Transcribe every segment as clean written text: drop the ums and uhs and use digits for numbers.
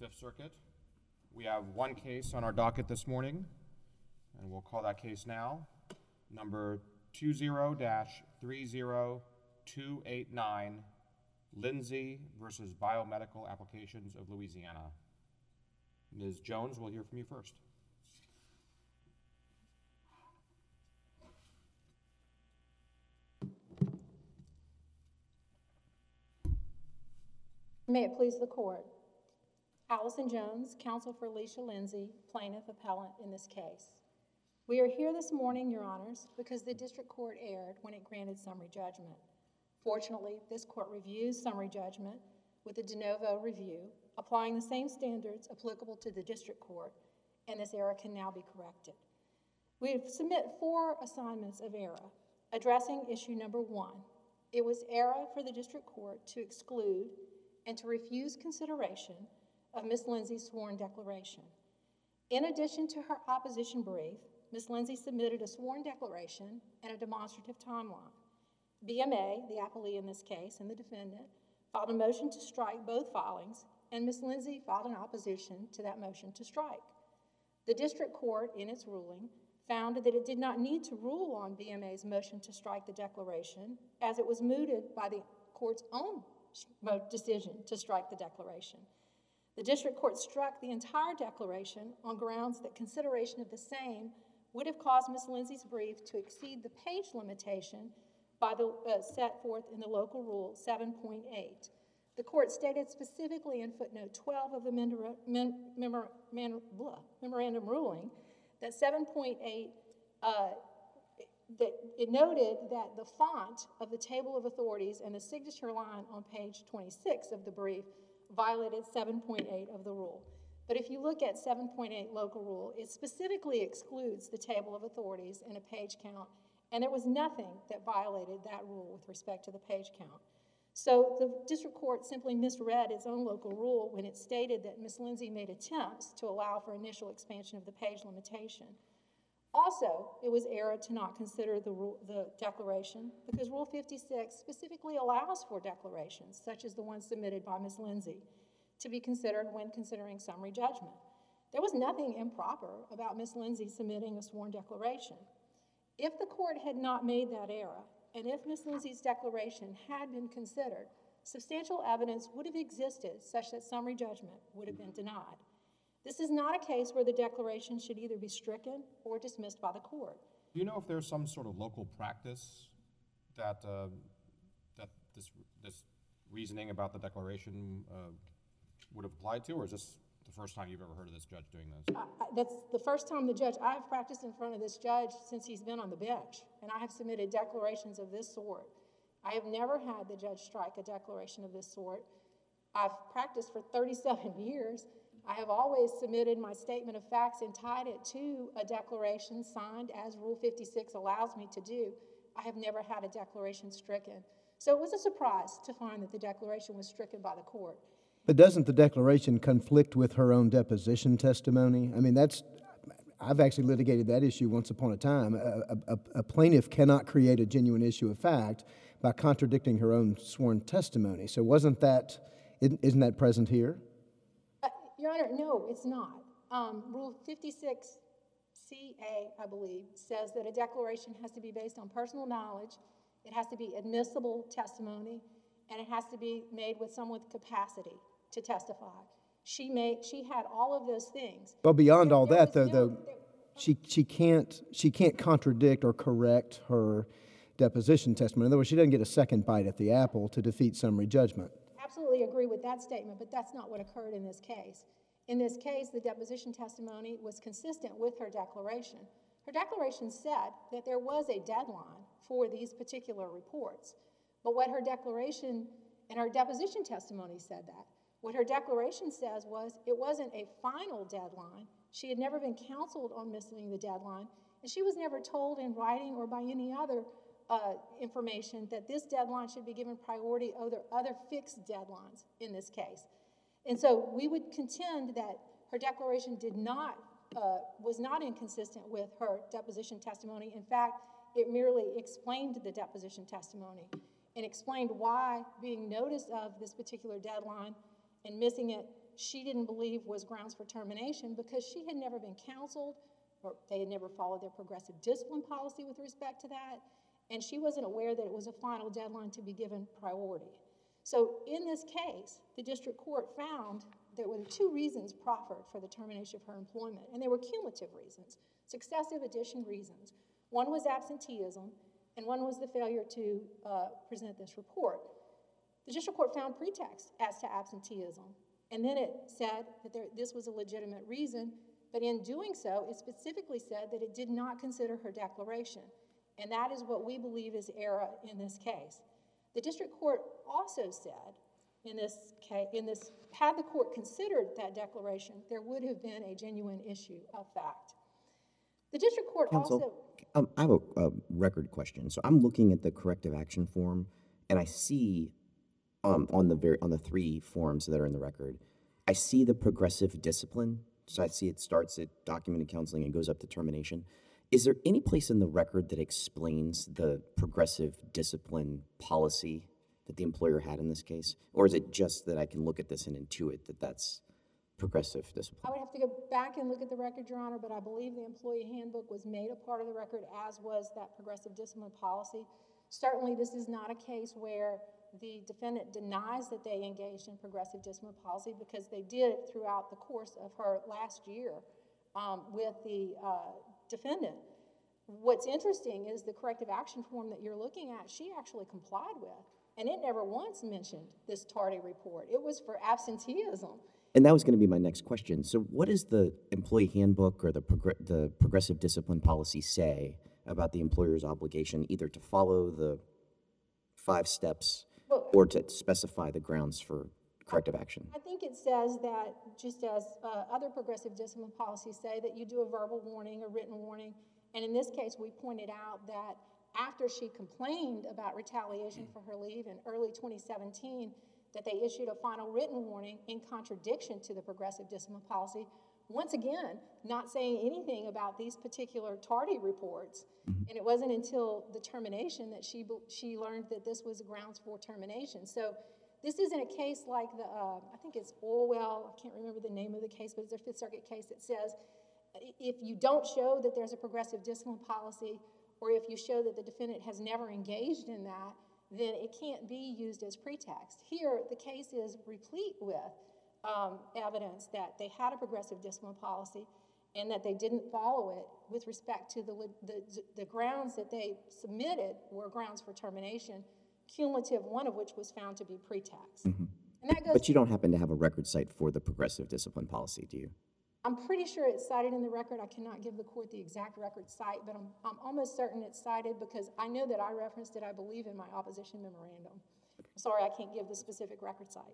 Fifth Circuit. We have one case on our docket this morning, and we'll call that case now. Number 20-30289, Lindsay versus Biomedical Applications of Louisiana. Ms. Jones, we'll hear from you first. May it please the court. Allison Jones, counsel for Alicia Lindsay, plaintiff appellant in this case. We are here this morning, Your Honors, because the district court erred when it granted summary judgment. Fortunately, this court reviews summary judgment with a de novo review, applying the same standards applicable to the district court, and this error can now be corrected. We submit 4 assignments of error, addressing issue number 1. It was error for the district court to exclude and to refuse consideration of Ms. Lindsay's sworn declaration. In addition to her opposition brief, Ms. Lindsay submitted a sworn declaration and a demonstrative timeline. BMA, the appellee in this case, and the defendant, filed a motion to strike both filings, and Ms. Lindsay filed an opposition to that motion to strike. The district court, in its ruling, found that it did not need to rule on BMA's motion to strike the declaration, as it was mooted by the court's own decision to strike the declaration. The district court struck the entire declaration on grounds that consideration of the same would have caused Ms. Lindsay's brief to exceed the page limitation by the set forth in the local rule 7.8. The court stated specifically in footnote 12 of the memorandum ruling that 7.8 that it noted that the font of the table of authorities and the signature line on page 26 of the brief violated 7.8 of the rule. But if you look at 7.8 local rule, it specifically excludes the table of authorities and a page count, and there was nothing that violated that rule with respect to the page count. So the district court simply misread its own local rule when it stated that Ms. Lindsay made attempts to allow for initial expansion of the page limitation. Also, it was error to not consider the declaration because Rule 56 specifically allows for declarations, such as the one submitted by Ms. Lindsay, to be considered when considering summary judgment. There was nothing improper about Ms. Lindsay submitting a sworn declaration. If the court had not made that error, and if Ms. Lindsay's declaration had been considered, substantial evidence would have existed such that summary judgment would have been denied. This is not a case where the declaration should either be stricken or dismissed by the court. Do you know if there's some sort of local practice that this reasoning about the declaration would have applied to, or is this the first time you've ever heard of this judge doing this? That's the first time I've practiced in front of this judge since he's been on the bench, and I have submitted declarations of this sort. I have never had the judge strike a declaration of this sort. I've practiced for 37 years. I have always submitted my statement of facts and tied it to a declaration signed as Rule 56 allows me to do. I have never had a declaration stricken. So it was a surprise to find that the declaration was stricken by the court. But doesn't the declaration conflict with her own deposition testimony? I mean, I've actually litigated that issue once upon a time. A plaintiff cannot create a genuine issue of fact by contradicting her own sworn testimony. So isn't that present here? Your Honor, no, it's not. Rule 56CA, I believe, says that a declaration has to be based on personal knowledge, it has to be admissible testimony, and it has to be made with someone with capacity to testify. She had all of those things. Well, beyond all that, though, she can't contradict or correct her deposition testimony. In other words, she doesn't get a second bite at the apple to defeat summary judgment. Absolutely agree with that statement, but that's not what occurred in this case. In this case, the deposition testimony was consistent with her declaration. Her declaration said that there was a deadline for these particular reports, but what her declaration and her deposition testimony said that. What her declaration says was it wasn't a final deadline. She had never been counseled on missing the deadline, and she was never told in writing or by any other information that this deadline should be given priority over other fixed deadlines in this case. And so we would contend that her declaration was not inconsistent with her deposition testimony. In fact, it merely explained the deposition testimony and explained why being noticed of this particular deadline and missing it she didn't believe was grounds for termination because she had never been counseled, or they had never followed their progressive discipline policy with respect to that, and she wasn't aware that it was a final deadline to be given priority. So in this case, the district court found there were two reasons proffered for the termination of her employment, and they were cumulative reasons, successive addition reasons. One was absenteeism, and one was the failure to present this report. The district court found pretext as to absenteeism, and then it said that this was a legitimate reason, but in doing so, it specifically said that it did not consider her declaration, and that is what we believe is error in this case. The district court also said in this case, had the court considered that declaration, there would have been a genuine issue of fact. The district court Counsel, also... I have a record question. So I'm looking at the corrective action form, and I see on the three forms that are in the record, I see the progressive discipline. So I see it starts at documented counseling and goes up to termination. Is there any place in the record that explains the progressive discipline policy that the employer had in this case? Or is it just that I can look at this and intuit that that's progressive discipline? I would have to go back and look at the record, Your Honor, but I believe the employee handbook was made a part of the record, as was that progressive discipline policy. Certainly, this is not a case where the defendant denies that they engaged in progressive discipline policy, because they did throughout the course of her last year with the defendant. What's interesting is the corrective action form that you're looking at, she actually complied with, and it never once mentioned this tardy report. It was for absenteeism. And that was going to be my next question. So what does the employee handbook or the progressive discipline policy say about the employer's obligation either to follow the 5 steps or to specify the grounds for corrective action? I think it says that, just as other progressive discipline policies say, that you do a verbal warning, a written warning, and in this case we pointed out that after she complained about retaliation for her leave in early 2017, that they issued a final written warning in contradiction to the progressive discipline policy, once again, not saying anything about these particular tardy reports. And it wasn't until the termination that she learned that this was grounds for termination. So this isn't a case like the, I think it's Orwell, I can't remember the name of the case, but it's a Fifth Circuit case that says if you don't show that there's a progressive discipline policy, or if you show that the defendant has never engaged in that, then it can't be used as pretext. Here, the case is replete with evidence that they had a progressive discipline policy and that they didn't follow it with respect to the grounds that they submitted were grounds for termination, cumulative, one of which was found to be pretext. And that goes But you don't happen to have a record site for the progressive discipline policy, do you? I'm pretty sure it's cited in the record. I cannot give the court the exact record site, but I'm almost certain it's cited because I know that I referenced it, I believe, in my opposition memorandum. Sorry, I can't give the specific record site.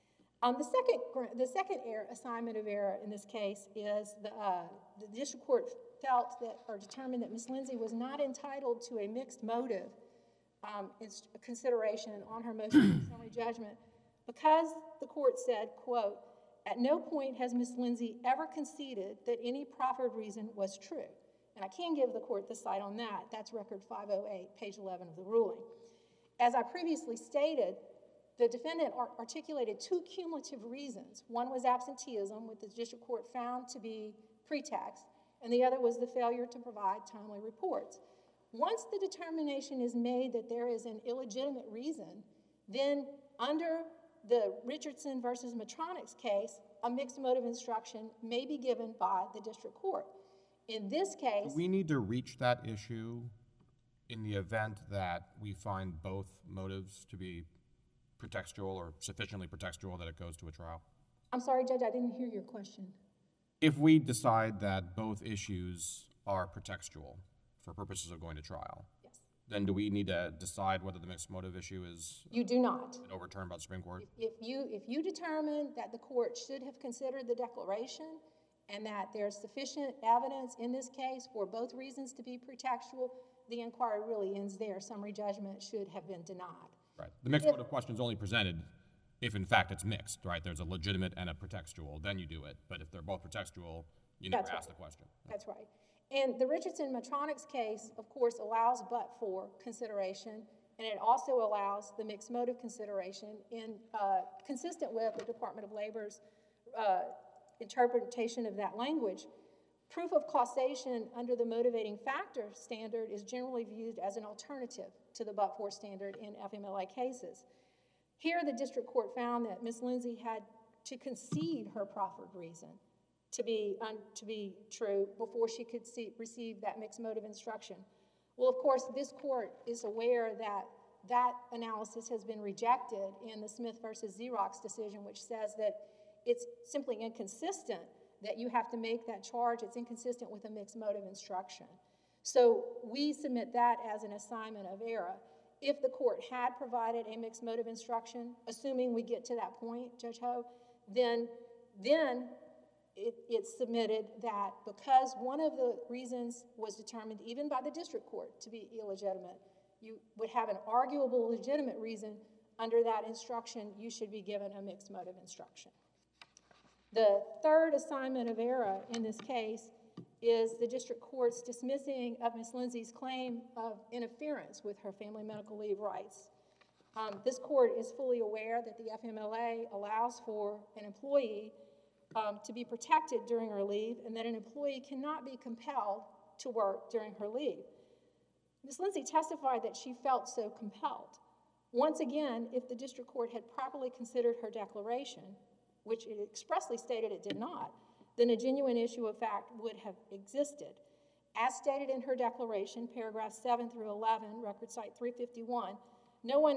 The second assignment of error in this case is the district court felt that, or determined that Ms. Lindsay was not entitled to a mixed motive consideration on her motion for summary judgment because the court said, quote, "At no point has Ms. Lindsay ever conceded that any proffered reason was true." And I can give the court the cite on that. That's record 508, page 11 of the ruling. As I previously stated, the defendant articulated 2 cumulative reasons. One was absenteeism, which the district court found to be pretext, and the other was the failure to provide timely reports. Once the determination is made that there is an illegitimate reason, then under the Richardson versus Medtronic's case, a mixed motive instruction may be given by the district court. In this case... Do we need to reach that issue in the event that we find both motives to be pretextual or sufficiently pretextual that it goes to a trial? I'm sorry, Judge, I didn't hear your question. If we decide that both issues are pretextual for purposes of going to trial, Yes. then do we need to decide whether the mixed motive issue is You do not. overturned by the Supreme Court? If you determine that the court should have considered the declaration and that there's sufficient evidence in this case for both reasons to be pretextual, the inquiry really ends there. Summary judgment should have been denied. Right. The mixed motive question is only presented if, in fact, it's mixed, right? There's a legitimate and a pretextual, then you do it. But if they're both pretextual, you never ask the question. That's right. And the Richardson-Medtronic's case, of course, allows but-for consideration, and it also allows the mixed motive consideration in consistent with the Department of Labor's interpretation of that language. Proof of causation under the motivating factor standard is generally viewed as an alternative to the but-for standard in FMLA cases. Here, the district court found that Ms. Lindsay had to concede her proffered reason to be true before she could receive that mixed motive instruction. Well, of course, this court is aware that that analysis has been rejected in the Smith versus Xerox decision, which says that it's simply inconsistent that you have to make that charge. It's inconsistent with a mixed motive instruction. So we submit that as an assignment of error. If the court had provided a mixed motive instruction, assuming we get to that point, Judge Ho, then it's submitted that because one of the reasons was determined even by the district court to be illegitimate, you would have an arguable legitimate reason under that instruction, you should be given a mixed motive instruction. The third assignment of error in this case is the district court's dismissing of Ms. Lindsay's claim of interference with her family medical leave rights. This court is fully aware that the FMLA allows for an employee to be protected during her leave and that an employee cannot be compelled to work during her leave. Ms. Lindsay testified that she felt so compelled. Once again, if the district court had properly considered her declaration, which it expressly stated it did not, then a genuine issue of fact would have existed. As stated in her declaration, paragraphs 7 through 11, record site 351, no one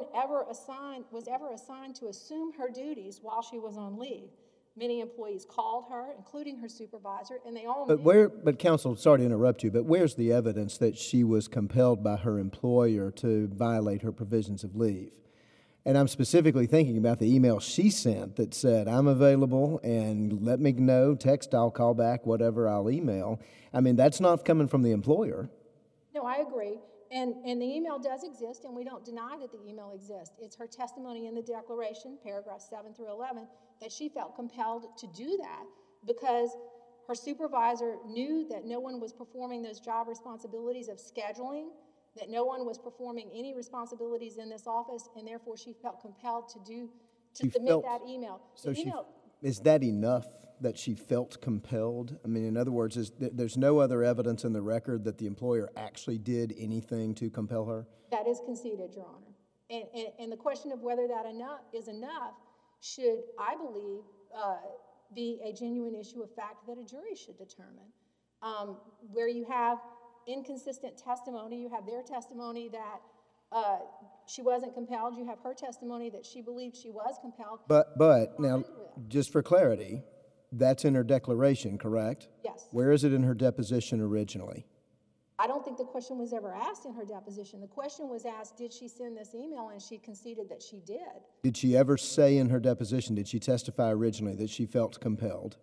was ever assigned to assume her duties while she was on leave. Many employees called her, including her supervisor, and they all knew. But counsel, sorry to interrupt you, but where's the evidence that she was compelled by her employer to violate her provisions of leave? And I'm specifically thinking about the email she sent that said, I'm available and let me know, text, I'll call back, whatever, I'll email. I mean, that's not coming from the employer. No, I agree. And the email does exist, and we don't deny that the email exists. It's her testimony in the declaration, paragraphs 7 through 11, that she felt compelled to do that because her supervisor knew that no one was performing those job responsibilities of scheduling, that no one was performing any responsibilities in this office, and therefore she felt compelled to submit that email. So is that enough that she felt compelled? I mean, in other words, there's no other evidence in the record that the employer actually did anything to compel her? That is conceded, Your Honor. And the question of whether that is enough should, I believe, be a genuine issue of fact that a jury should determine. Where you have inconsistent testimony, you have their testimony that she wasn't compelled, you have her testimony that she believed she was compelled. But now, just for clarity, that's in her declaration, correct? Yes. Where is it in her deposition originally? I don't think the question was ever asked in her deposition. The question was asked, did she send this email, and she conceded that she did. Did she ever say in her deposition, did she testify originally that she felt compelled?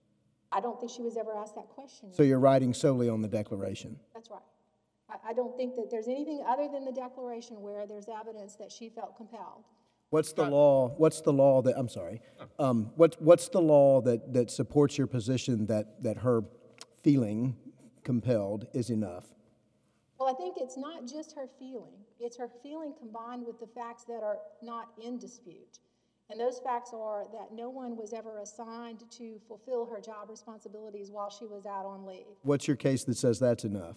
I don't think she was ever asked that question. So you're writing solely on the declaration? That's right. I don't think that there's anything other than the declaration where there's evidence that she felt compelled. What's the law that, I'm sorry, what's the law that supports your position that her feeling compelled is enough? Well, I think it's not just her feeling. It's her feeling combined with the facts that are not in dispute. And those facts are that no one was ever assigned to fulfill her job responsibilities while she was out on leave. What's your case that says that's enough?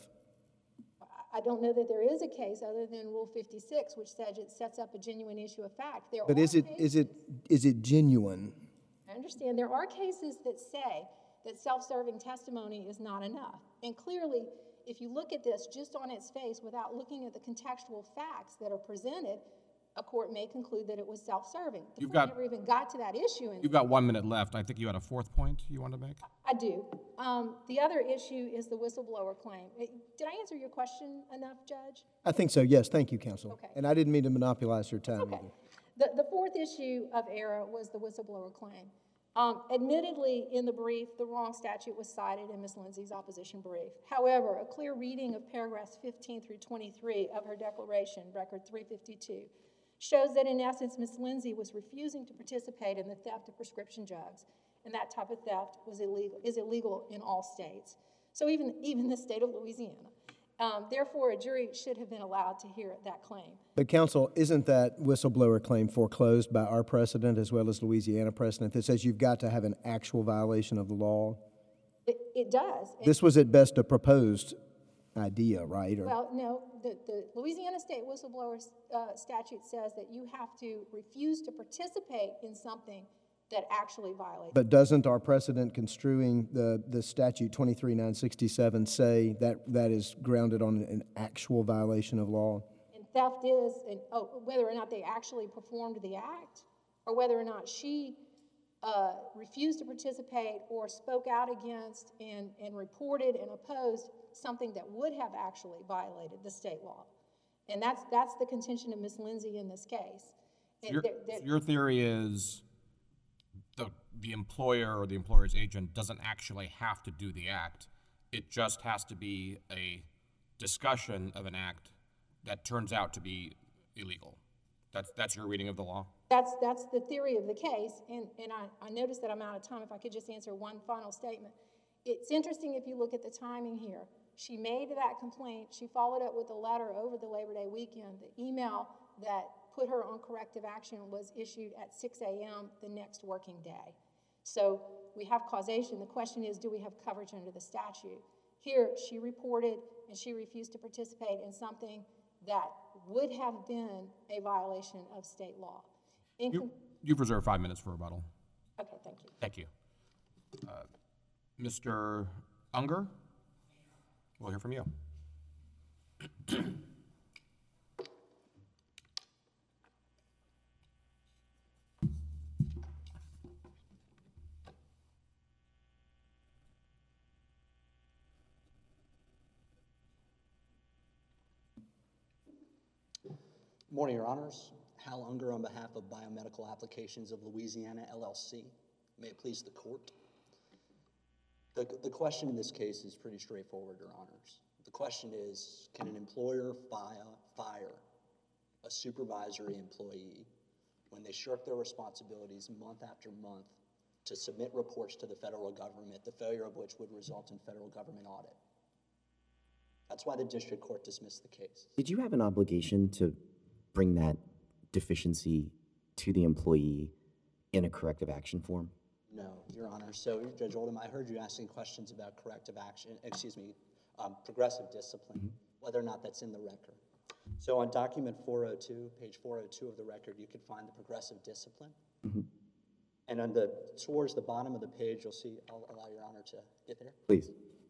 I don't know that there is a case other than Rule 56, which says it sets up a genuine issue of fact. But is it genuine? I understand. There are cases that say that self-serving testimony is not enough. And clearly, if you look at this just on its face without looking at the contextual facts that are presented, a court may conclude that it was self-serving. The court never even got to that issue. You've got 1 minute left. I think you had a fourth point you wanted to make? I do. The other issue is the whistleblower claim. Did I answer your question enough, Judge? I think so, yes. Thank you, counsel. Okay. And I didn't mean to monopolize your time. Okay. The fourth issue of error was the whistleblower claim. Admittedly, in the brief, the wrong statute was cited in Ms. Lindsay's opposition brief. However, a clear reading of paragraphs 15 through 23 of her declaration, record 352, shows that in essence, Ms. Lindsay was refusing to participate in the theft of prescription drugs, and that type of theft is illegal in all states. So even the state of Louisiana. Therefore, a jury should have been allowed to hear that claim. But counsel, isn't that whistleblower claim foreclosed by our precedent as well as Louisiana precedent that says you've got to have an actual violation of the law? It does. This was at best a proposed idea, right? Or, Well, no, the Louisiana State Whistleblower statute says that you have to refuse to participate in something that actually violates. but doesn't our precedent construing the statute 23967 say that that is grounded on an actual violation of law? And theft is, whether or not they actually performed the act, or whether or not she refused to participate or spoke out against and reported and opposed something that would have actually violated the state law. And that's the contention of Ms. Lindsay in this case. And Your theory is the employer or the employer's agent doesn't actually have to do the act. It just has to be a discussion of an act that turns out to be illegal. That's your reading of the law? That's the theory of the case, and I notice that I'm out of time. If I could just answer one final statement. It's interesting if you look at the timing here. She made that complaint. She followed up with a letter over the Labor Day weekend. The email that put her on corrective action was issued at 6 a.m. the next working day. So we have causation. The question is, do we have coverage under the statute? Here, she reported and she refused to participate in something that would have been a violation of state law. You've reserved 5 minutes for rebuttal. Okay, thank you. Thank you. Mr. Unger, we'll hear from you. Morning, Your Honors. Hal Unger on behalf of Biomedical Applications of Louisiana, LLC. May it please the court. The question in this case is pretty straightforward, Your Honors. The question is, can an employer fire a supervisory employee when they shirk their responsibilities month after month to submit reports to the federal government, the failure of which would result in federal government audit? That's why the district court dismissed the case. Did you have an obligation to bring that deficiency to the employee in a corrective action form? No, Your Honor. So, Judge Oldham, I heard you asking questions about progressive discipline, whether or not that's in the record. So on document 402, page 402 of the record, you could find the progressive discipline. And towards the bottom of the page, you'll see, I'll allow Your Honor to get there. Please.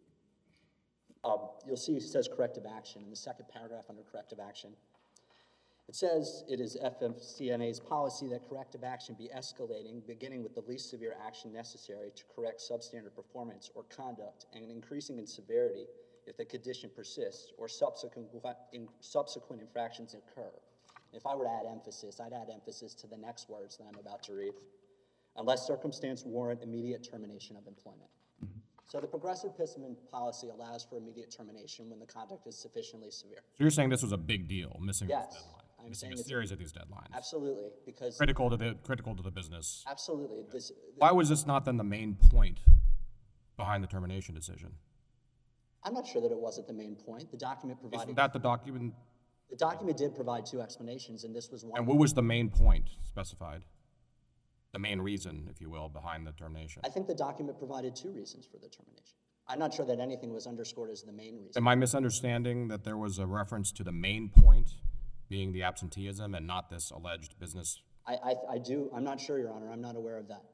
You'll see it says corrective action in the second paragraph under corrective action. It says it is FMCNA's policy that corrective action be escalating, beginning with the least severe action necessary to correct substandard performance or conduct, and increasing in severity if the condition persists or subsequent infractions occur. If I were to add emphasis, I'd add emphasis to the next words that I'm about to read. Unless circumstance warrant immediate termination of employment. So the progressive discipline policy allows for immediate termination when the conduct is sufficiently severe. So you're saying this was a big deal, missing this Yes, deadline, I'm missing saying a it's series of these deadlines. Absolutely, because Critical to the business. absolutely. Why was this not then the main point behind the termination decision? I'm not sure that it wasn't the main point. The document provided. Isn't that the document? The document did provide two explanations, and this was one. And what was the main point specified? The main reason, if you will, behind the termination? I think the document provided two reasons for the termination. I'm not sure that anything was underscored as the main reason. Am I misunderstanding that there was a reference to the main point being the absenteeism and not this alleged business? I do. I'm not sure, Your Honor. I'm not aware of that.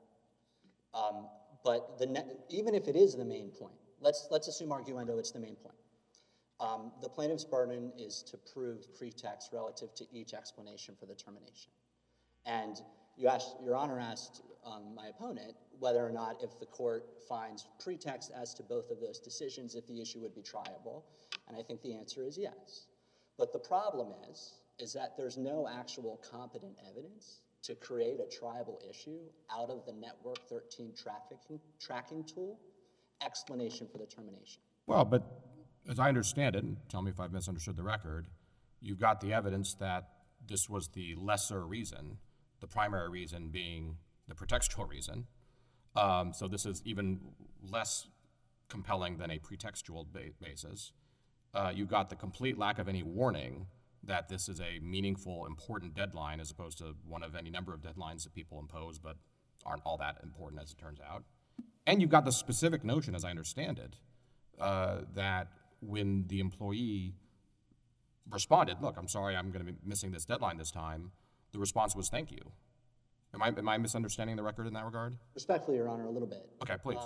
But even if it is the main point, let's assume arguendo it's the main point. The plaintiff's burden is to prove pretext relative to each explanation for the termination. And Your Honor asked my opponent whether or not if the court finds pretext as to both of those decisions, if the issue would be triable. And I think the answer is yes. But the problem is that there's no actual competent evidence to create a triable issue out of the Network 13 tracking tool explanation for the termination. Well, but as I understand it, and tell me if I've misunderstood the record, you've got the evidence that this was the lesser reason, the primary reason being the pretextual reason. So this is even less compelling than a pretextual basis. You've got the complete lack of any warning that this is a meaningful, important deadline as opposed to one of any number of deadlines that people impose but aren't all that important as it turns out. And you've got the specific notion, as I understand it, that when the employee responded, look, I'm sorry, I'm going to be missing this deadline this time, the response was thank you. Am I misunderstanding the record in that regard? Respectfully, Your Honor, a little bit. Okay, please.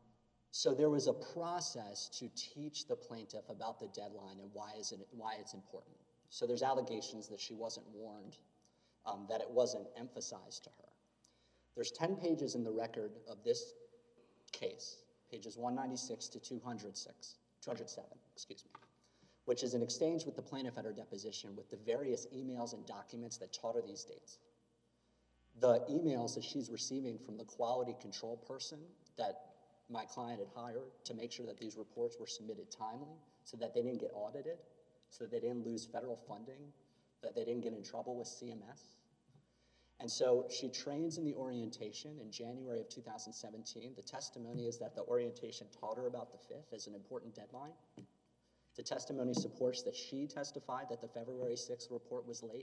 So there was a process to teach the plaintiff about the deadline and why it's important. So there's allegations that she wasn't warned, that it wasn't emphasized to her. There's 10 pages in the record of this case, pages 196 to 207, which is an exchange with the plaintiff at her deposition with the various emails and documents that taught her these dates. The emails that she's receiving from the quality control person that my client had hired to make sure that these reports were submitted timely so that they didn't get audited, so that they didn't lose federal funding, that they didn't get in trouble with CMS. And so she trains in the orientation in January of 2017. The testimony is that the orientation taught her about the 5th as an important deadline. The testimony supports that she testified that the February 6th report was late.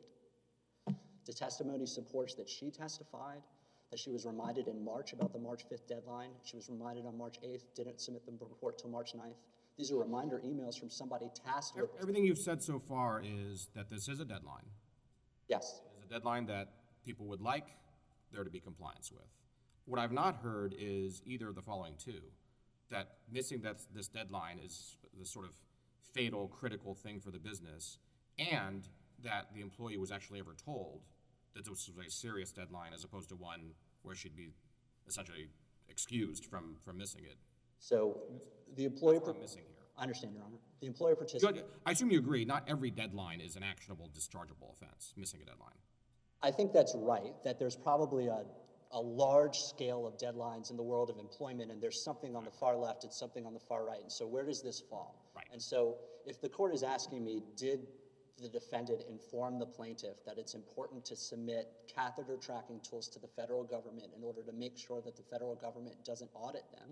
The testimony supports that she testified that she was reminded in March about the March 5th deadline. She was reminded on March 8th, didn't submit the report till March 9th. These are reminder emails from somebody tasked with. Everything you've said so far is that this is a deadline. Yes. It's a deadline that people would like there to be compliance with. What I've not heard is either of the following two, that missing this deadline is the sort of fatal, critical thing for the business, and that the employee was actually ever told that this was a serious deadline as opposed to one where she'd be essentially excused from missing it. So the employer... That's what I'm missing here. I understand, Your Honor. The employer participated... I assume you agree, not every deadline is an actionable, dischargeable offense, missing a deadline. I think that's right, that there's probably a large scale of deadlines in the world of employment, and there's something on the far left and something on the far right. And so where does this fall? Right. And so if the court is asking me, did the defendant inform the plaintiff that it's important to submit catheter tracking tools to the federal government in order to make sure that the federal government doesn't audit them?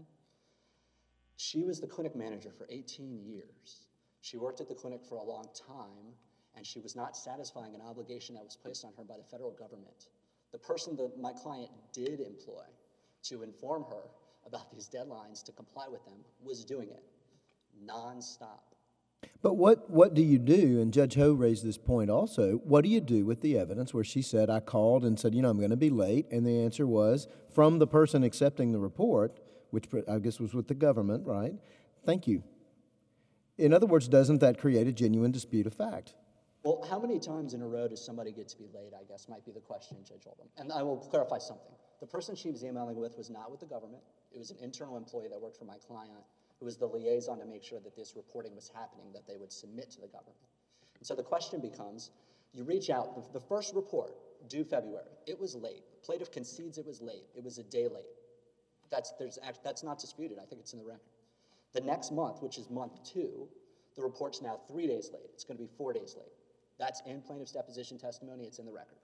She was the clinic manager for 18 years. She worked at the clinic for a long time, and she was not satisfying an obligation that was placed on her by the federal government. The person that my client did employ to inform her about these deadlines to comply with them was doing it nonstop. But what do you do, and Judge Ho raised this point also, what do you do with the evidence where she said, I called and said, I'm going to be late, and the answer was, from the person accepting the report, which I guess was with the government, right? Thank you. In other words, doesn't that create a genuine dispute of fact? Well, how many times in a row does somebody get to be late, I guess, might be the question, Judge Oldham. And I will clarify something. The person she was emailing with was not with the government. It was an internal employee that worked for my client who was the liaison to make sure that this reporting was happening, that they would submit to the government. And so the question becomes, you reach out, the first report, due February, it was late. Plaintiff concedes it was late. It was a day late. That's not disputed. I think it's in the record. The next month, which is month 2, the report's now 3 days late. It's going to be 4 days late. That's in plaintiff's deposition testimony. It's in the record.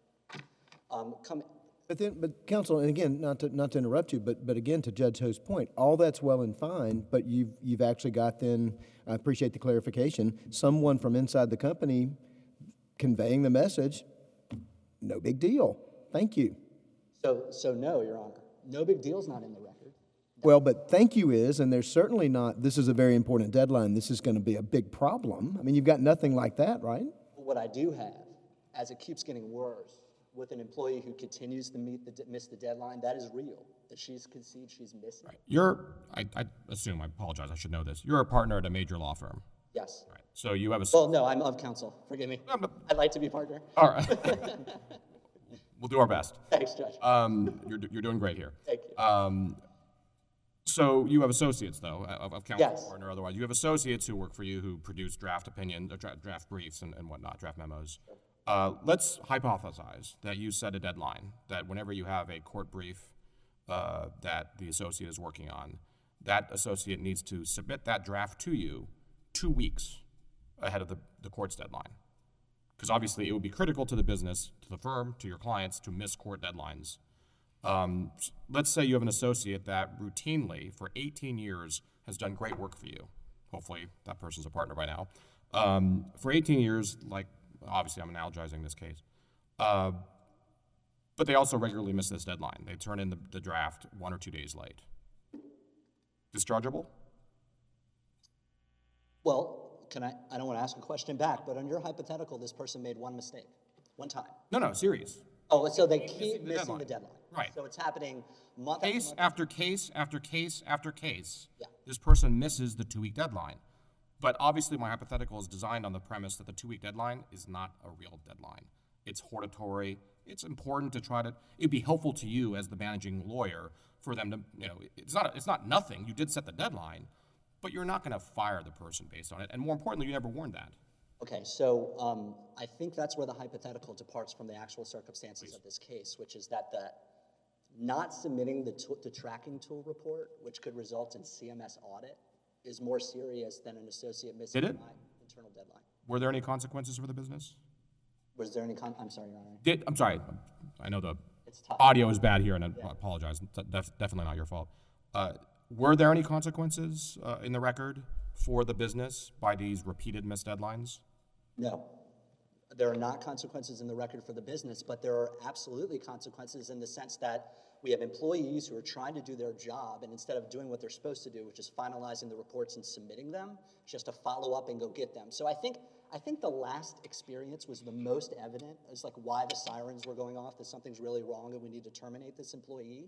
But counsel, and again, not to interrupt you, but again, to Judge Ho's point, all that's well and fine, but you've actually got then, I appreciate the clarification, someone from inside the company conveying the message, no big deal. Thank you. So no, Your Honor. No big deal's not in the record. Well, but thank you is, and there's certainly not, this is a very important deadline, this is going to be a big problem. I mean, you've got nothing like that, right? What I do have, as it keeps getting worse, with an employee who continues to miss the deadline, that is real. That she's conceded she's missing. Right. I assume, I apologize, I should know this. You're a partner at a major law firm. Yes. Right. So you have a... Well, no, I'm of counsel. Forgive me. I'd like to be partner. All right. We'll do our best. Thanks, Judge. You're doing great here. Thank you. So you have associates, though, of counsel, Yes. partner, otherwise. You have associates who work for you who produce draft opinion, draft briefs and whatnot, draft memos. Let's hypothesize that you set a deadline, that whenever you have a court brief that the associate is working on, that associate needs to submit that draft to you 2 weeks ahead of the court's deadline. Because obviously it would be critical to the business, to the firm, to your clients, to miss court deadlines. Let's say you have an associate that routinely, for 18 years, has done great work for you. Hopefully that person's a partner by now. For 18 years, like, obviously I'm analogizing this case, but they also regularly miss this deadline. They turn in the draft 1 or 2 days late. Dischargeable? Well, I don't want to ask a question back, but on your hypothetical, this person made one mistake, one time. No, serious. Oh, so they Keep keep missing the missing the deadline. deadline. Right. So it's happening month Case after month. after case after case after case, Yeah. this person misses the 2-week deadline. But obviously, my hypothetical is designed on the premise that the 2-week deadline is not a real deadline. It's hortatory. It's important to try to. It'd be helpful to you as the managing lawyer for them to, it's not nothing. You did set the deadline, but you're not going to fire the person based on it. And more importantly, you never warned that. Okay, so I think that's where the hypothetical departs from the actual circumstances of this case, which is that not submitting the tracking tool report, which could result in CMS audit, is more serious than an associate missing Did it? my internal deadline. Were there any consequences for the business? Was there any I'm sorry, Your Honor. I'm sorry. I know the It's tough. audio is bad here, and I apologize. Definitely not your fault. Were there any consequences in the record for the business by these repeated missed deadlines? No. There are not consequences in the record for the business, but there are absolutely consequences in the sense that we have employees who are trying to do their job, and instead of doing what they're supposed to do, which is finalizing the reports and submitting them, just to follow up and go get them. So I think the last experience was the most evident. It's like why the sirens were going off, that something's really wrong and we need to terminate this employee.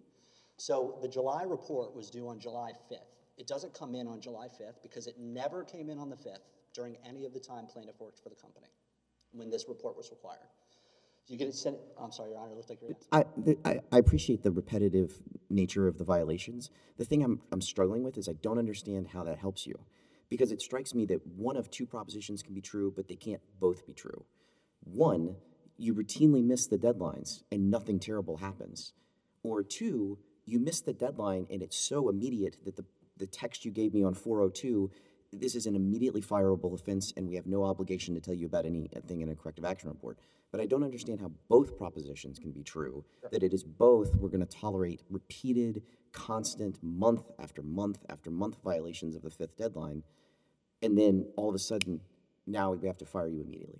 So the July report was due on July 5th. It doesn't come in on July 5th because it never came in on the 5th during any of the time plaintiff worked for the company when this report was required. You get it sent. I'm sorry, Your Honor. It looked like you're asking. I appreciate the repetitive nature of the violations. The thing I'm struggling with is I don't understand how that helps you, because it strikes me that one of two propositions can be true, but they can't both be true. One, you routinely miss the deadlines and nothing terrible happens. Or two, you miss the deadline and it's so immediate that the text you gave me on 402, this is an immediately fireable offense and we have no obligation to tell you about anything in a corrective action report. But I don't understand how both propositions can be true, that it is both we're going to tolerate repeated, constant, month after month after month violations of the 5th deadline, and then all of a sudden, now we have to fire you immediately.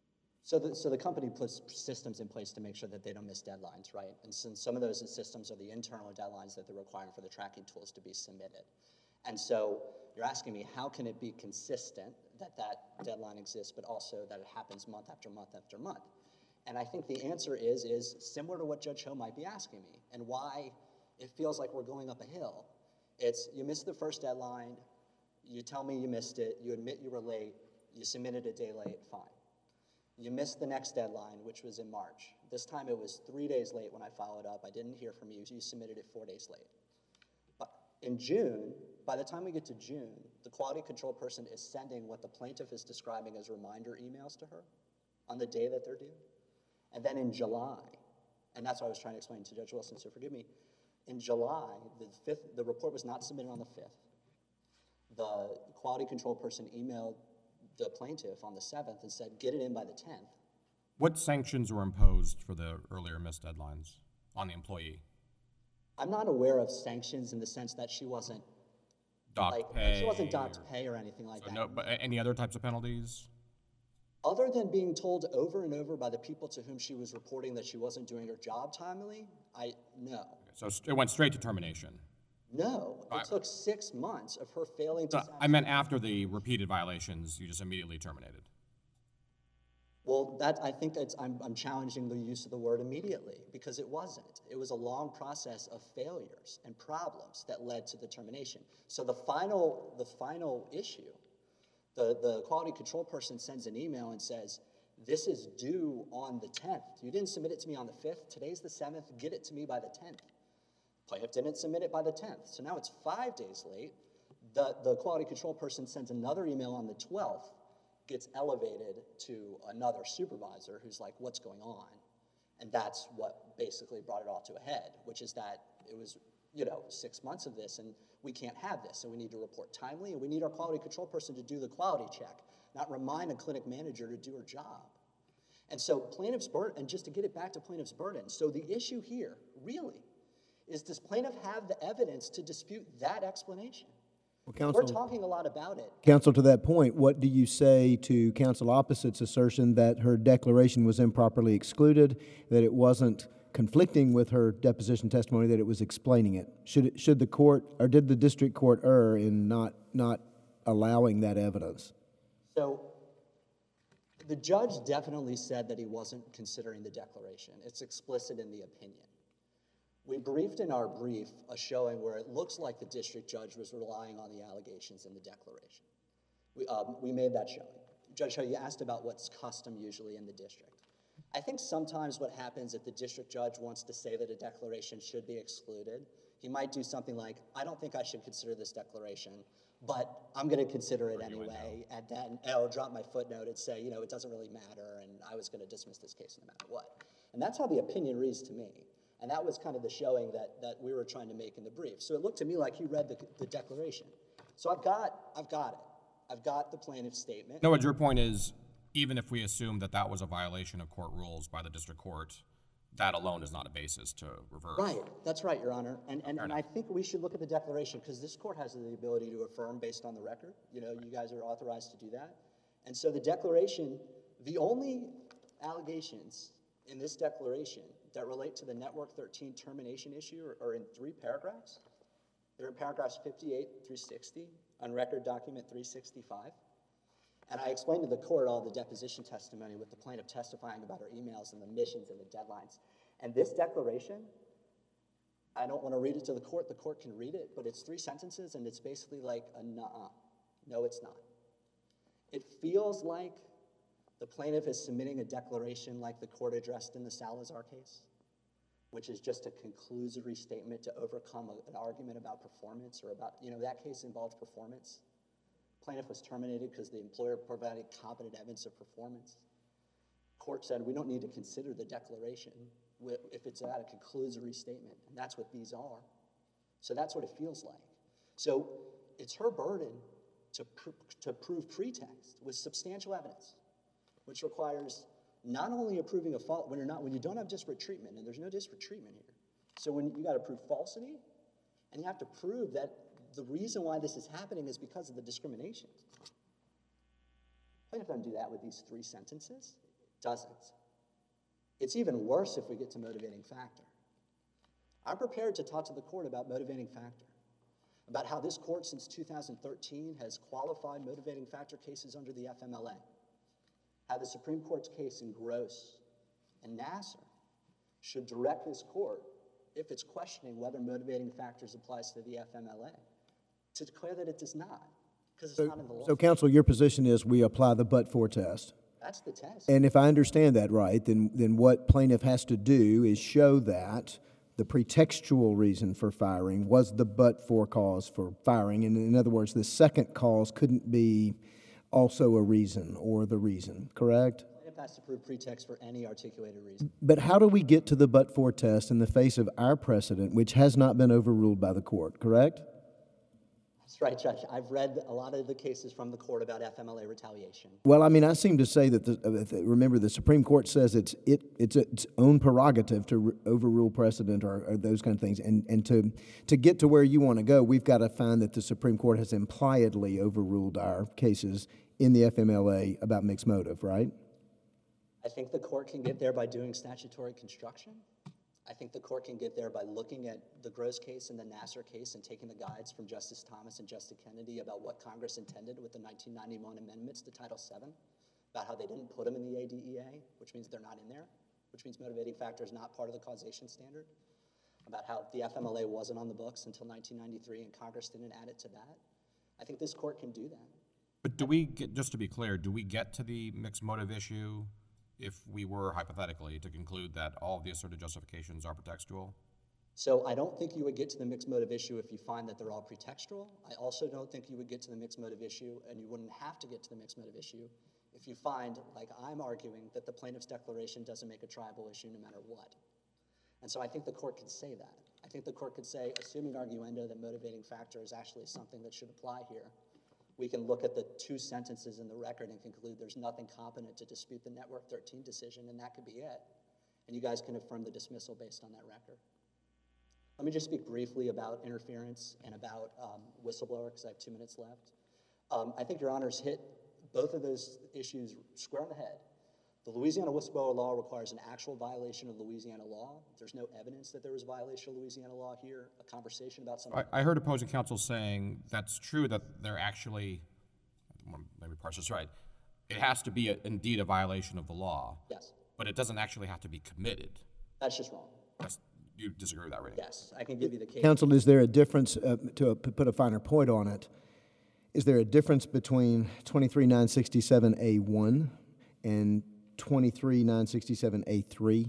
So the company puts systems in place to make sure that they don't miss deadlines, right? And since some of those systems are the internal deadlines that they're requiring for the tracking tools to be submitted. And so you're asking me, how can it be consistent that deadline exists, but also that it happens month after month after month? And I think the answer is similar to what Judge Ho might be asking me, and why it feels like we're going up a hill. It's you missed the first deadline, you tell me you missed it, you admit you were late, you submitted a day late, fine. You missed the next deadline, which was in March. This time it was 3 days late when I followed up. I didn't hear from you, you submitted it 4 days late. But in June, by the time we get to June, the quality control person is sending what the plaintiff is describing as reminder emails to her on the day that they're due. And then in July, and that's what I was trying to explain to Judge Wilson, so forgive me. In July, the report was not submitted on the 5th. The quality control person emailed the plaintiff on the 7th and said, get it in by the 10th. What sanctions were imposed for the earlier missed deadlines on the employee? I'm not aware of sanctions in the sense that she wasn't Docked pay? she wasn't docked pay or anything like that. No, but any other types of penalties? Other than being told over and over by the people to whom she was reporting that she wasn't doing her job timely, no. So it went straight to termination. No, it took 6 months of her failing to. So I meant after the repeated violations, you just immediately terminated. Well, I think I'm challenging the use of the word immediately, because it wasn't. It was a long process of failures and problems that led to the termination. So the final issue, the quality control person sends an email and says, this is due on the 10th. You didn't submit it to me on the 5th. Today's the 7th. Get it to me by the 10th. Plaintiff didn't submit it by the 10th. So now it's 5 days late. The quality control person sends another email on the 12th, gets elevated to another supervisor who's like, what's going on? And that's what basically brought it all to a head, which is that it was 6 months of this, and we can't have this, and we need to report timely, and we need our quality control person to do the quality check, not remind a clinic manager to do her job. And so plaintiff's burden, and just to get it back to plaintiff's burden, so the issue here, really, is does plaintiff have the evidence to dispute that explanation? Well, We're talking a lot about it. Counsel, to that point, what do you say to counsel opposite's assertion that her declaration was improperly excluded, that it wasn't conflicting with her deposition testimony, that it was explaining it? Should the court, or did the district court err in not allowing that evidence? So the judge definitely said that he wasn't considering the declaration. It's explicit in the opinion. We briefed in our brief a showing where it looks like the district judge was relying on the allegations in the declaration. We made that showing. Judge Ho, you asked about what's custom usually in the district. I think sometimes what happens if the district judge wants to say that a declaration should be excluded, he might do something like, I don't think I should consider this declaration, but I'm going to consider it anyway, and then I'll drop my footnote and say, it doesn't really matter, and I was going to dismiss this case no matter what. And that's how the opinion reads to me. And that was kind of the showing that we were trying to make in the brief. So it looked to me like he read the declaration. So I've got it. I've got the plaintiff's statement. No, but your point is, even if we assume that that was a violation of court rules by the district court, that alone is not a basis to reverse. Right, that's right, Your Honor. And I think we should look at the declaration because this court has the ability to affirm based on the record. You guys are authorized to do that. And so the declaration, the only allegations in this declaration that relate to the Network 13 termination issue are in 3 paragraphs. They're in paragraphs 58 through 60 on record document 365. And I explained to the court all the deposition testimony with the plaintiff testifying about her emails and the missions and the deadlines. And this declaration, I don't want to read it to the court can read it, but it's 3 sentences and it's basically like a nuh-uh. No, it's not. It feels like the plaintiff is submitting a declaration like the court addressed in the Salazar case, which is just a conclusory statement to overcome an argument about performance or about, that case involved performance. Plaintiff was terminated because the employer provided competent evidence of performance. Court said we don't need to consider the declaration if it's at a conclusory statement, and that's what these are. So that's what it feels like. So it's her burden to prove pretext with substantial evidence, which requires not only approving a fault when you don't have disparate treatment, and there's no disparate treatment here. So when you got to prove falsity, and you have to prove that the reason why this is happening is because of the discrimination. Plaintiff doesn't do that with these 3 sentences. Doesn't. It's even worse if we get to motivating factor. I'm prepared to talk to the court about motivating factor, about how this court since 2013 has qualified motivating factor cases under the FMLA, how the Supreme Court's case in Gross and Nassar should direct this court, if it's questioning whether motivating factors applies to the FMLA, to declare that it does not, because it's not in the law. So, counsel, your position is we apply the but-for test. That's the test. And if I understand that right, then what plaintiff has to do is show that the pretextual reason for firing was the but-for cause for firing. And in other words, the second cause couldn't be also a reason or the reason, correct? Plaintiff has to prove pretext for any articulated reason. But how do we get to the but-for test in the face of our precedent, which has not been overruled by the court, correct? That's right, Judge. I've read a lot of the cases from the court about FMLA retaliation. Well, I mean, I seem to say that, remember, the Supreme Court says it's its own prerogative to overrule precedent or those kind of things. And to get to where you want to go, we've got to find that the Supreme Court has impliedly overruled our cases in the FMLA about mixed motive, right? I think the court can get there by doing statutory construction. I think the court can get there by looking at the Gross case and the Nassar case and taking the guides from Justice Thomas and Justice Kennedy about what Congress intended with the 1991 amendments to Title VII, about how they didn't put them in the ADEA, which means they're not in there, which means motivating factor is not part of the causation standard, about how the FMLA wasn't on the books until 1993 and Congress didn't add it to that. I think this court can do that. But do we get, just to be clear, do we get to the mixed motive issue if we were hypothetically to conclude that all of the asserted justifications are pretextual? So I don't think you would get to the mixed motive issue if you find that they're all pretextual. I also don't think you would get to the mixed motive issue, and you wouldn't have to get to the mixed motive issue if you find, like I'm arguing, that the plaintiff's declaration doesn't make a triable issue no matter what. And so I think the court could say that. I think the court could say, assuming arguendo that motivating factor is actually something that should apply here, we can look at the 2 sentences in the record and conclude there's nothing competent to dispute the Network 13 decision, and that could be it. And you guys can affirm the dismissal based on that record. Let me just speak briefly about interference and about whistleblower, because I have 2 minutes left. I think Your Honors hit both of those issues square on the head. The Louisiana whistleblower law requires an actual violation of Louisiana law. There's no evidence that there was a violation of Louisiana law here, a conversation about something. I heard opposing counsel saying that's true, that they're actually, let me parse this right, it has to be indeed a violation of the law. Yes. But it doesn't actually have to be committed. That's just wrong. You disagree with that rating? Yes, I can give you the case. Counsel, is there a difference, to put a finer point on it, is there a difference between 23967A1 and 23967A3?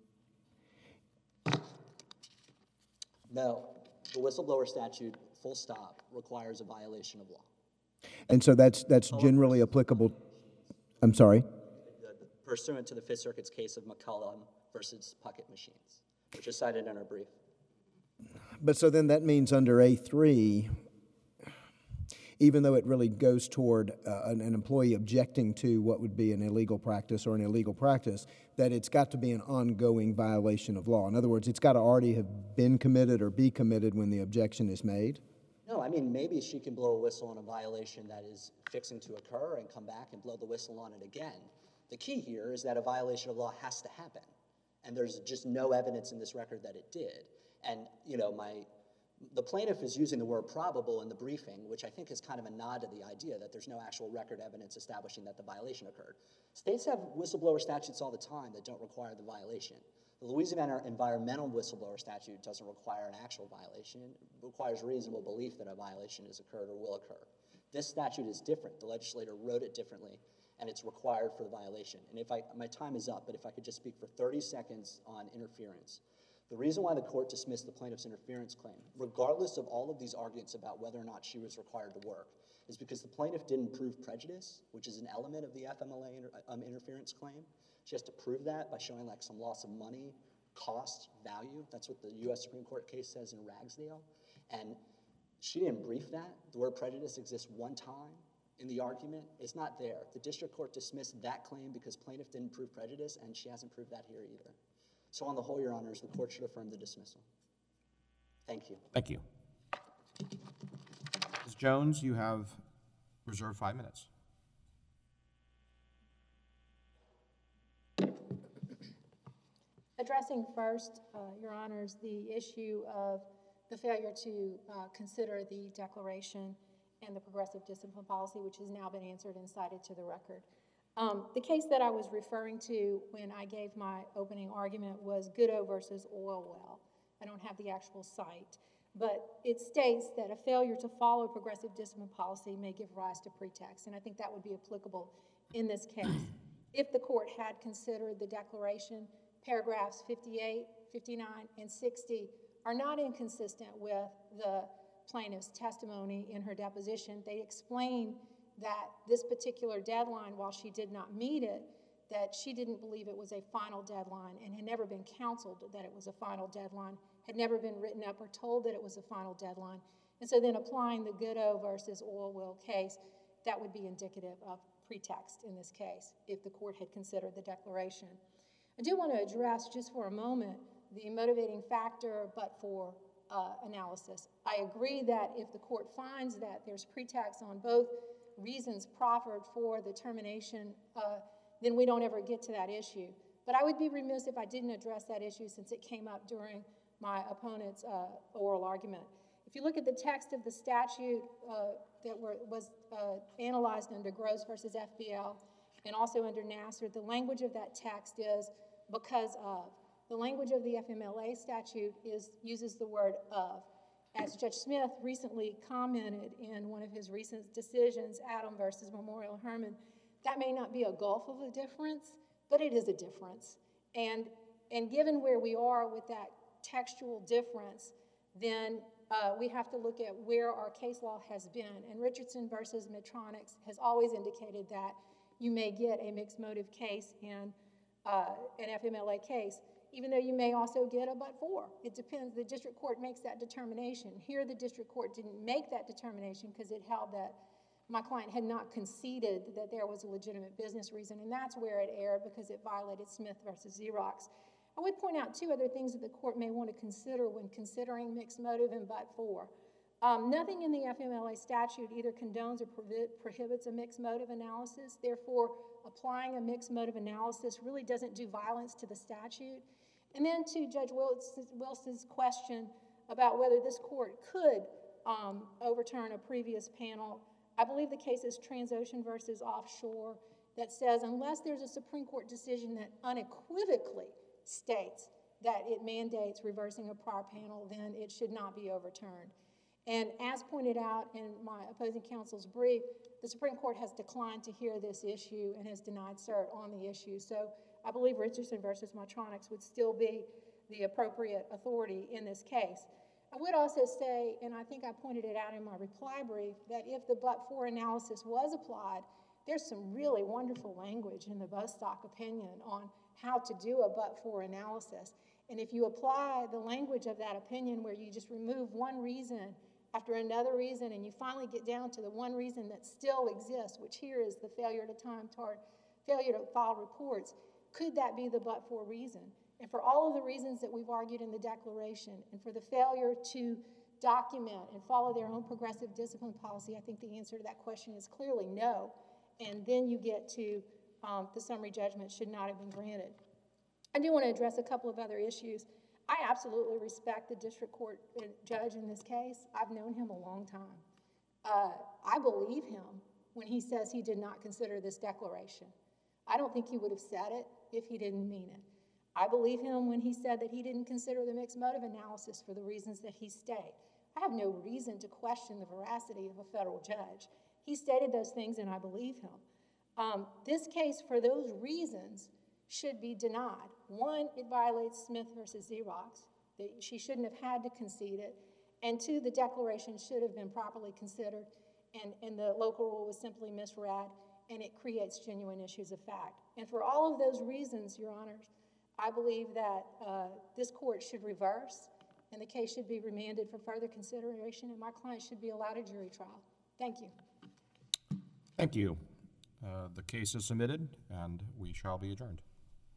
No, the whistleblower statute, full stop, requires a violation of law. And so that's generally applicable, I'm sorry? Pursuant to the Fifth Circuit's case of McCullum versus Puckett Machines, which is cited in our brief. But so then that means under A3, even though it really goes toward an employee objecting to what would be an illegal practice or an illegal practice, that it's got to be an ongoing violation of law. In other words, it's got to already have been committed or be committed when the objection is made? No, I mean, maybe she can blow a whistle on a violation that is fixing to occur and come back and blow the whistle on it again. The key here is that a violation of law has to happen. And there's just no evidence in this record that it did. And, you know, the plaintiff is using the word probable in the briefing, which I think is kind of a nod to the idea that there's no actual record evidence establishing that the violation occurred. States have whistleblower statutes all the time that don't require the violation. The Louisiana environmental whistleblower statute doesn't require an actual violation. It requires reasonable belief that a violation has occurred or will occur. This statute is different. The legislator wrote it differently, and it's required for the violation. And my time is up, but if I could just speak for 30 seconds on interference. The reason why the court dismissed the plaintiff's interference claim, regardless of all of these arguments about whether or not she was required to work, is because the plaintiff didn't prove prejudice, which is an element of the FMLA interference claim. She has to prove that by showing like some loss of money, cost, value. That's what the U.S. Supreme Court case says in Ragsdale. And she didn't brief that. The word prejudice exists one time in the argument. It's not there. The district court dismissed that claim because plaintiff didn't prove prejudice, and she hasn't proved that here either. So on the whole, Your Honors, the court should affirm the dismissal. Thank you. Thank you. Ms. Jones, you have reserved 5 minutes. Addressing first, Your Honors, the issue of the failure to consider the declaration and the progressive discipline policy, which has now been answered and cited to the record. The case that I was referring to when I gave my opening argument was Goodo versus Oilwell. I don't have the actual site, but it states that a failure to follow progressive discipline policy may give rise to pretext, and I think that would be applicable in this case. If the court had considered the declaration, paragraphs 58, 59, and 60 are not inconsistent with the plaintiff's testimony in her deposition. They explain that this particular deadline, while she did not meet it, that she didn't believe it was a final deadline and had never been counseled that it was a final deadline, had never been written up or told that it was a final deadline. And so then applying the Goodo versus Oilwell case, that would be indicative of pretext in this case if the court had considered the declaration. I do want to address just for a moment the motivating factor but for analysis. I agree that if the court finds that there's pretext on both reasons proffered for the termination, then we don't ever get to that issue. But I would be remiss if I didn't address that issue since it came up during my opponent's oral argument. If you look at the text of the statute that was analyzed under Gross versus FBL and also under Nassar, the language of that text is because of. The language of the FMLA statute uses the word of. As Judge Smith recently commented in one of his recent decisions, Adam versus Memorial Hermann, that may not be a gulf of a difference, but it is a difference. And given where we are with that textual difference, then we have to look at where our case law has been. And Richardson versus Medtronics has always indicated that you may get a mixed motive case in an FMLA case, even though you may also get a but-for. It depends. The district court makes that determination. Here, the district court didn't make that determination because it held that my client had not conceded that there was a legitimate business reason, and that's where it erred because it violated Smith versus Xerox. I would point out two other things that the court may want to consider when considering mixed motive and but-for. Nothing in the FMLA statute either condones or prohibits a mixed motive analysis. Therefore, applying a mixed motive analysis really doesn't do violence to the statute. And then to Judge Wilson's question about whether this court could overturn a previous panel, I believe the case is Transocean versus Offshore that says unless there's a Supreme Court decision that unequivocally states that it mandates reversing a prior panel, then it should not be overturned. And as pointed out in my opposing counsel's brief, the Supreme Court has declined to hear this issue and has denied cert on the issue. So I believe Richardson versus Medtronics would still be the appropriate authority in this case. I would also say, and I think I pointed it out in my reply brief, that if the but-for analysis was applied, there's some really wonderful language in the Bostock opinion on how to do a but-for analysis. And if you apply the language of that opinion where you just remove one reason after another reason and you finally get down to the one reason that still exists, which here is the failure to file reports, could that be the but-for reason? And for all of the reasons that we've argued in the declaration, and for the failure to document and follow their own progressive discipline policy, I think the answer to that question is clearly no. And then you get to the summary judgment should not have been granted. I do want to address a couple of other issues. I absolutely respect the district court judge in this case. I've known him a long time. I believe him when he says he did not consider this declaration. I don't think he would have said it if he didn't mean it. I believe him when he said that he didn't consider the mixed motive analysis for the reasons that he stated. I have no reason to question the veracity of a federal judge. He stated those things and I believe him. This case, for those reasons, should be denied. One, it violates Smith versus Xerox. She shouldn't have had to concede it. And two, the declaration should have been properly considered and the local rule was simply misread and it creates genuine issues of fact. And for all of those reasons, Your Honors, I believe that this court should reverse and the case should be remanded for further consideration and my client should be allowed a jury trial. Thank you. Thank you. The case is submitted and we shall be adjourned.